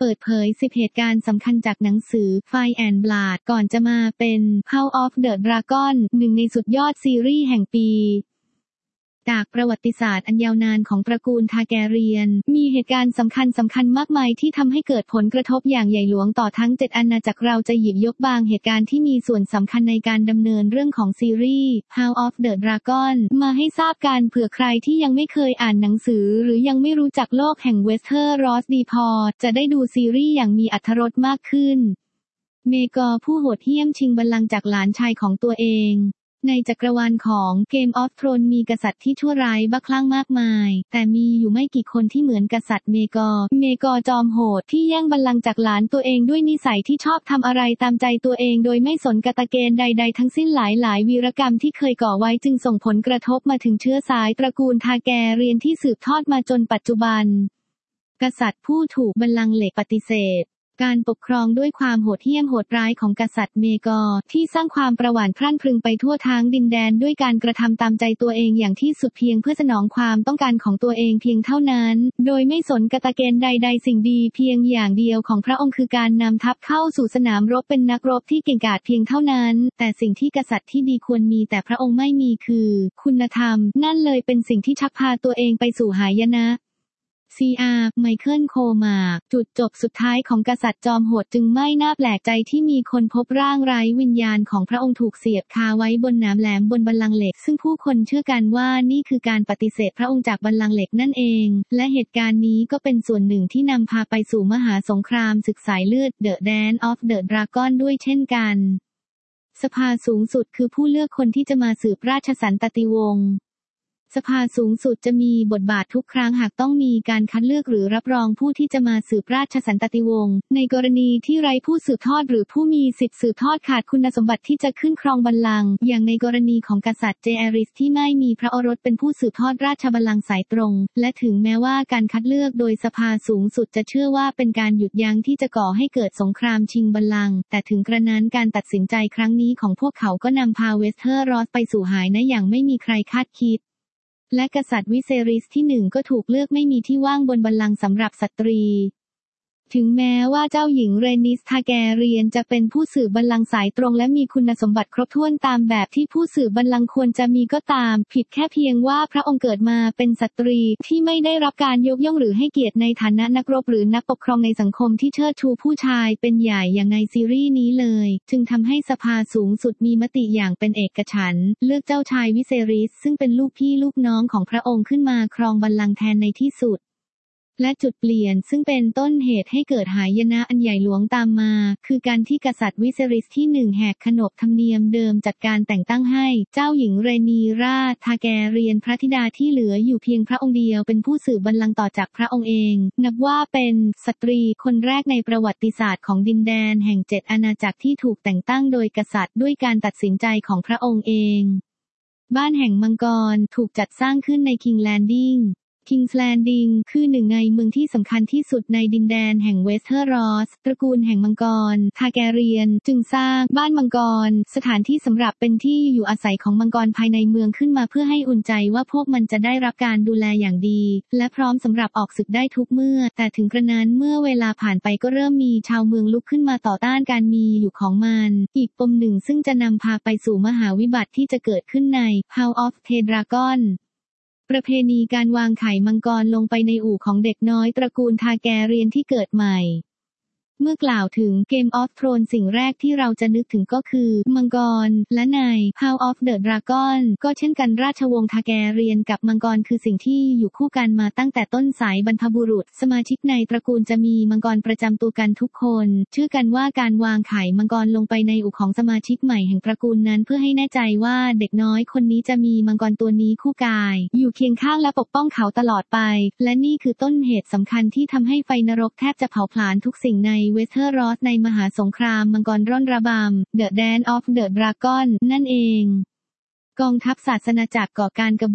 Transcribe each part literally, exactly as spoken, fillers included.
เปิดเผยสิบเหตุการณ์สำคัญจากหนังสือ Fire and Blood ก่อนจะมาเป็น House of the Dragon หนึ่งในสุดยอดซีรีส์แห่งปีจากประวัติศาสตร์อันยาวนานของตระกูลทาแกเรียนมีเหตุการณ์สำคัญสำคัญมากมายที่ทำให้เกิดผลกระทบอย่างใหญ่หลวงต่อทั้งเจ็ดอาณาจักรเราจะหยิบยกบางเหตุการณ์ที่มีส่วนสำคัญในการดำเนินเรื่องของซีรีส์ House of the Dragon มาให้ทราบกันเผื่อใครที่ยังไม่เคยอ่านหนังสือหรือยังไม่รู้จักโลกแห่งเวสเทอรอสดีพอจะได้ดูซีรีส์อย่างมีอรรถรสมากขึ้นเมกอร์ผู้โหดเหี้ยมชิงบัลลังก์จากหลานชายของตัวเองในจักรวาลของ Game of Thrones มีกษัตริย์ที่ชั่วร้ายบ้าคลั่งมากมายแต่มีอยู่ไม่กี่คนที่เหมือนกษัตริย์เมกอร์เมกอร์จอมโหดที่แย่งบัลลังก์จากหลานตัวเองด้วยนิสัยที่ชอบทำอะไรตามใจตัวเองโดยไม่สนกฎเกณฑ์ใดๆทั้งสิ้นหลายๆวีรกรรมที่เคยก่อไว้จึงส่งผลกระทบมาถึงเชื้อสายตระกูลทาแกเรียนที่สืบทอดมาจนปัจจุบันกษัตริย์ผู้ถูกบัลลังก์เหล็กปฏิเสธการปกครองด้วยความโหดเหี้ยมโหดร้ายของกษัตริย์เมกอร์ที่สร้างความประหว่านพรั่นพรึงไปทั่วทั้งดินแดนด้วยการกระทำตามใจตัวเองอย่างที่สุดเพียงเพื่อสนองความต้องการของตัวเองเพียงเท่านั้นโดยไม่สนกฎเกณฑ์ใดๆสิ่งดีเพียงอย่างเดียวของพระองค์คือการนำทัพเข้าสู่สนามรบเป็นนักรบที่เก่งกาจเพียงเท่านั้นแต่สิ่งที่กษัตริย์ที่ดีควรมีแต่พระองค์ไม่มีคือคุณธรรมนั่นเลยเป็นสิ่งที่ชักพาตัวเองไปสู่หายนะ ซี อาร์ ไมเคิล โคมาร์จุดจบสุดท้ายของกษัตริย์จอมโหดจึงไม่น่าแปลกใจที่มีคนพบร่างไร้วิญญาณของพระองค์ถูกเสียบคาไว้บนหนามแหลมบนบัลลังก์เหล็กซึ่งผู้คนเชื่อกันว่านี่คือการปฏิเสธพระองค์จากบัลลังก์เหล็กนั่นเองและเหตุการณ์นี้ก็เป็นส่วนหนึ่งที่นำพาไปสู่มหาสงครามศึกสายเลือด The Dance of the Dragon ด้วยเช่นกันสภาสูงสุดคือผู้เลือกคนที่จะมาสืบราชสันตติวงศ์สภาสูงสุดจะมีบทบาททุกครั้งหากต้องมีการคัดเลือกหรือรับรองผู้ที่จะมาสืบราชสันตติวงศ์ในกรณีที่ไร้ผู้สืบทอดหรือผู้มีสิทธิสืบทอดขาดคุณสมบัติที่จะขึ้นครองบัลลังก์อย่างในกรณีของกษัตริย์เจแอริสที่ไม่มีพระโอรสเป็นผู้สืบทอดราชบัลลังก์สายตรงและถึงแม้ว่าการคัดเลือกโดยสภาสูงสุดจะเชื่อว่าเป็นการหยุดยั้งที่จะก่อให้เกิดสงครามชิงบัลลังก์แต่ถึงกระนั้นการตัดสินใจครั้งนี้ของพวกเขาก็นำพาเวสเทอรอสไปสู่หายนะอย่างไม่มีใครคาดคิดและกษัตริย์วิเซริสที่หนึ่งก็ถูกเลือกไม่มีที่ว่างบนบัลลังก์สำหรับสตรีถึงแม้ว่าเจ้าหญิงเรนิสทาแกเรียนจะเป็นผู้สืบบัลลังก์สายตรงและมีคุณสมบัติครบถ้วนตามแบบที่ผู้สืบบัลลังก์ควรจะมีก็ตามผิดแค่เพียงว่าพระองค์เกิดมาเป็นสตรีที่ไม่ได้รับการยกย่องหรือให้เกียรติในฐานะนักรบหรือนักปกครองในสังคมที่เชิดชูผู้ชายเป็นใหญ่อย่างในซีรีส์นี้เลยจึงทำให้สภาสูงสุดมีมติอย่างเป็นเอกฉันท์เลือกเจ้าชายวิเซริสซึ่งเป็นลูกพี่ลูกน้องของพระองค์ขึ้นมาครองบัลลังก์แทนในที่สุดและจุดเปลี่ยนซึ่งเป็นต้นเหตุให้เกิดหายนะอันใหญ่หลวงตามมาคือการที่กษัตริย์วิเซริสที่หนึ่งแหกขนบธรรมเนียมเดิมจัดการแต่งตั้งให้เจ้าหญิงเรนีราทาแกเรียนพระธิดาที่เหลืออยู่เพียงพระองค์เดียวเป็นผู้สืบบัลลังก์ต่อจากพระองค์เองนับว่าเป็นสตรีคนแรกในประวัติศาสตร์ของดินแดนแห่งเจ็ดอาณาจักรที่ถูกแต่งตั้งโดยกษัตริย์ด้วยการตัดสินใจของพระองค์เองบ้านแห่งมังกรถูกจัดสร้างขึ้นใน King's Landing King's Landing คือหนึ่งในเมืองที่สำคัญที่สุดในดินแดนแห่งเวสเทอรอสตระกูลแห่งมังกรทาแกเรียนจึงสร้างบ้านมังกรสถานที่สำหรับเป็นที่อยู่อาศัยของมังกรภายในเมืองขึ้นมาเพื่อให้อุ่นใจว่าพวกมันจะได้รับการดูแลอย่างดีและพร้อมสำหรับออกศึกได้ทุกเมื่อแต่ถึงกระนั้นเมื่อเวลาผ่านไปก็เริ่มมีชาวเมืองลุกขึ้นมาต่อต้านการมีอยู่ของมันอีกปมหนึ่งซึ่งจะนำพาไปสู่มหาวิบัติที่จะเกิดขึ้นใน House of the Dragonประเพณีการวางไข่มังกรลงไปในอู่ของเด็กน้อยตระกูลทาแกเรียนที่เกิดใหม่เมื่อกล่าวถึง Game of Thrones สิ่งแรกที่เราจะนึกถึงก็คือมังกรและใน House of the Dragon ก็เช่นกันราชวงศ์ทาแกเรียนกับมังกรคือสิ่งที่อยู่คู่กันมาตั้งแต่ต้นสายบรรพบุรุษสมาชิกในตระกูลจะมีมังกรประจำตัวกันทุกคนเชื่อกันว่าการวางไข่มังกรลงไปในอู่ของสมาชิกใหม่แห่งตระกูลนั้นเพื่อให้แน่ใจว่าเด็กน้อยคนนี้จะมีมังกรตัวนี้คู่กายอยู่เคียงข้างและปกป้องเขาตลอดไปและนี่คือต้นเหตุสำคัญที่ทำให้ไฟนรกแทบจะเผาผลาญทุกสิ่งในเวสเทอรอสในมหาสงครามมังกรร่อนระบำ The Dance of the Dragon นั่นเองกองทัพศาสนาจักรก่อการกบฏ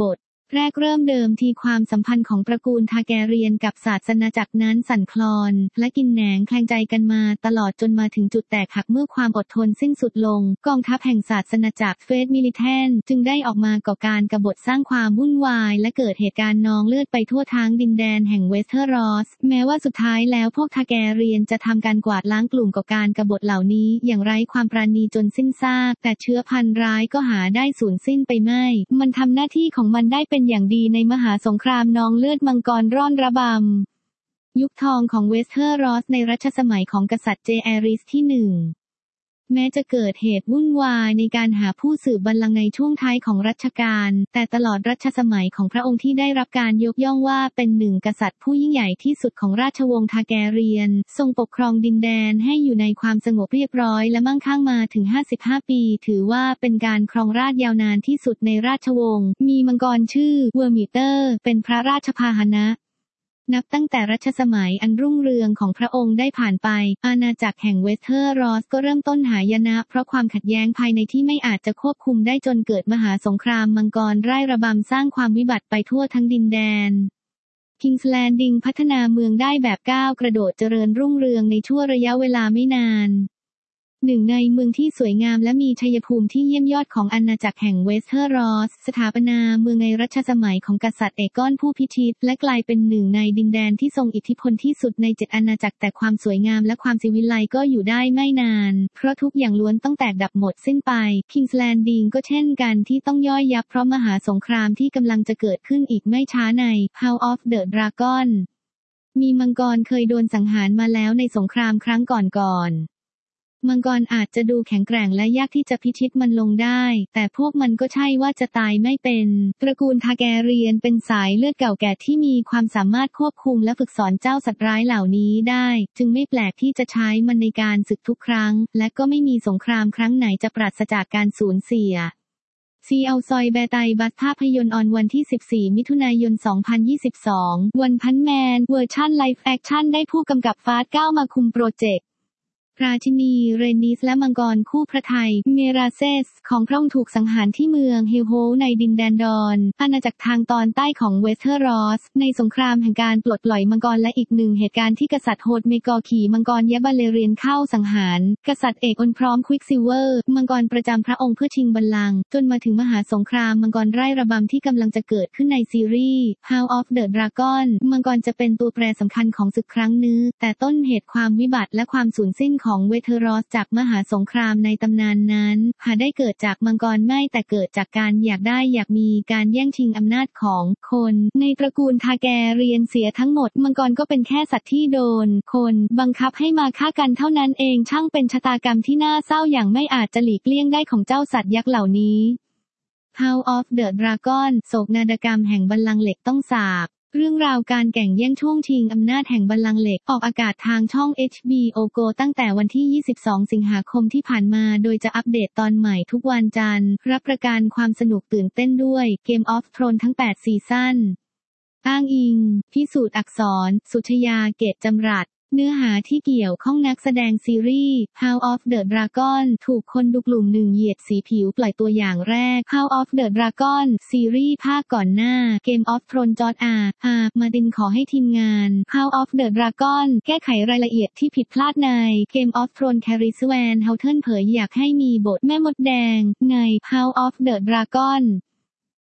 แรกเริ่มเดิมทีความสัมพันธ์ของตระกูลทาแกเรียนกับศาสนาจักรนั้นสั่นคลอนและกินแหนงแคลงใจกันมาตลอดจนมาถึงจุดแตกหักเมื่อความอดทนสิ้นสุดลงกองทัพแห่งศาสนาจักรเฟสมิลิแทนจึงได้ออกมาก่อการกบฏสร้างความวุ่นวายและเกิดเหตุการณ์นองเลือดไปทั่วทั้งดินแดนแห่งเวสเทอรอสแม้ว่าสุดท้ายแล้วพวกทาแกเรียนจะทำการกวาดล้างกลุ่มก่อการกบฏเหล่านี้อย่างไร้ความปราณีจนสิ้นซากแต่เชื้อพันธุ์ร้ายก็หาได้สูญสิ้นไปไม่มันทำหน้าที่ของมันได้เป็นอย่างดีในมหาสงครามนองเลือดมังกรร่อนระบำยุคทองของเวสเทอรอสในรัชสมัยของกษัตริย์เจแอริสที่หนึ่งแม้จะเกิดเหตุวุ่นวายในการหาผู้สืบบัลลังก์ในช่วงท้ายของรัชกาลแต่ตลอดรัชสมัยของพระองค์ที่ได้รับการยกย่องว่าเป็นหนึ่งกษัตริย์ผู้ยิ่งใหญ่ที่สุดของราชวงศ์ทาแกเรียนทรงปกครองดินแดนให้อยู่ในความสงบเรียบร้อยและมั่งคั่งมาถึงห้าสิบห้าปีถือว่าเป็นการครองราชย์ยาวนานที่สุดในราชวงศ์มีมังกรชื่อเวอร์มิเตอร์เป็นพระราชพาหนะนับตั้งแต่รัชสมัยอันรุ่งเรืองของพระองค์ได้ผ่านไปอาณาจักรแห่งเวสเทอรอสก็เริ่มต้นหายนะเพราะความขัดแย้งภายในที่ไม่อาจจะควบคุมได้จนเกิดมหาสงครามมังกรไร่ระบำสร้างความวิบัติไปทั่วทั้งดินแดนคิงส์แลนดิงพัฒนาเมืองได้แบบก้าวกระโดดเจริญรุ่งเรืองในชั่วระยะเวลาไม่นานหนึ่งในเมืองที่สวยงามและมีชัยภูมิที่เยี่ยมยอดของอาณาจักรแห่งเวสเทอรอสสถาปนาเมืองในรัชสมัยของกษัตริย์เอกอนผู้พิชิตและกลายเป็นหนึ่งในดินแดนที่ทรงอิทธิพลที่สุดในเจ็ดอาณาจักรแต่ความสวยงามและความศิวิไลก็อยู่ได้ไม่นานเพราะทุกอย่างล้วนต้องแตกดับหมดสิ้นไปคิงส์แลนดิงก็เช่นกันที่ต้องย่อยยับเพราะมหาสงครามที่กำลังจะเกิดขึ้นอีกไม่ช้าใน House of the Dragon มีมังกรเคยโดนสังหารมาแล้วในสงครามครั้งก่อนๆมังกรอาจจะดูแข็งแกร่งและยากที่จะพิชิตมันลงได้แต่พวกมันก็ใช่ว่าจะตายไม่เป็นตระกูลทาแกเรียนเป็นสายเลือดเก่าแก่ที่มีความสามารถควบคุมและฝึกสอนเจ้าสัตว์ร้ายเหล่านี้ได้จึงไม่แปลกที่จะใช้มันในการศึกทุกครั้งและก็ไม่มีสงครามครั้งไหนจะปราศจากการสูญเสียซีเอาซอยแบร์ไตบัสภาพยนตร์ออนวันที่สิบสี่มิถุนายนสองพันยี่สิบสองวันพันแมนเวอร์ชั่นไลฟ์แอคชั่นได้ผู้กำกับฟาสเก้ามาคุมโปรเจกต์ราชินีเรนิสและมังกรคู่พระไทยเมราเซสของพระองค์ถูกสังหารที่เมืองเฮลโฮในดินแดนดอนอาณาจักรทางตอนใต้ของเวสเทอรอสในสงครามแห่งการปลดปล่อยมังกรและอีกหนึ่งเหตุการณ์ที่กษัตริย์โฮดเมกอร์ขี่มังกรยะบาเลเรียนเข้าสังหารกษัตริย์เอกอนพร้อมควิกซิลเวอร์มังกรประจำพระองค์เพื่อชิงบัลลังก์จนมาถึงมหาสงครามมังกรไร่ระบำที่กำลังจะเกิดขึ้นในซีรีส์ House of the Dragon มังกรจะเป็นตัวแปรสำคัญของศึกครั้งนี้แต่ต้นเหตุความวิบัติและความสูญสิ้นของเวสเทอรอสจากมหาสงครามในตำนานนั้นหาได้เกิดจากมังกรไม่แต่เกิดจากการอยากได้อยากมีการแย่งชิงอำนาจของคนในตระกูลทาแกเรียนเสียทั้งหมดมังกรก็เป็นแค่สัตว์ที่โดนคนบังคับให้มาฆ่ากันเท่านั้นเองช่างเป็นชะตากรรมที่น่าเศร้าอย่างไม่อาจจะหลีกเลี่ยงได้ของเจ้าสัตว์ยักษ์เหล่านี้ House of the Dragon โศกนาฏกรรมแห่งบัลลังก์เหล็กต้องสาปเรื่องราวการแข่งแย่งช่วงชิงอำนาจแห่งบัลลังก์เหล็กออกอากาศทางช่อง เอช บี โอ Go ตั้งแต่วันที่ยี่สิบสองสิงหาคมที่ผ่านมาโดยจะอัปเดตตอนใหม่ทุกวันจันทร์รับประกันความสนุกตื่นเต้นด้วย Game of Thrones ทั้งแปดซีซั่นอ้างอิงพิสูจน์อักษรสุชยาเกตจำรัดเนื้อหาที่เกี่ยวข้องนักแสดงซีรีส์ House of the Dragon ถูกคนดูกลุ่มหนึ่งเหยียดสีผิวปล่อยตัวอย่างแรก House of the Dragon ซีรีส์ภาคก่อนหน้า Game of Thrones จอร์จ อาร์ อาร์ มาร์ตินขอให้ทีมงาน House of the Dragon แก้ไขรายละเอียดที่ผิดพลาดใน Game of Thrones แคริสแวนเฮาเทิร์นเผยอยากให้มีบทแม่มดแดงใน House of the Dragon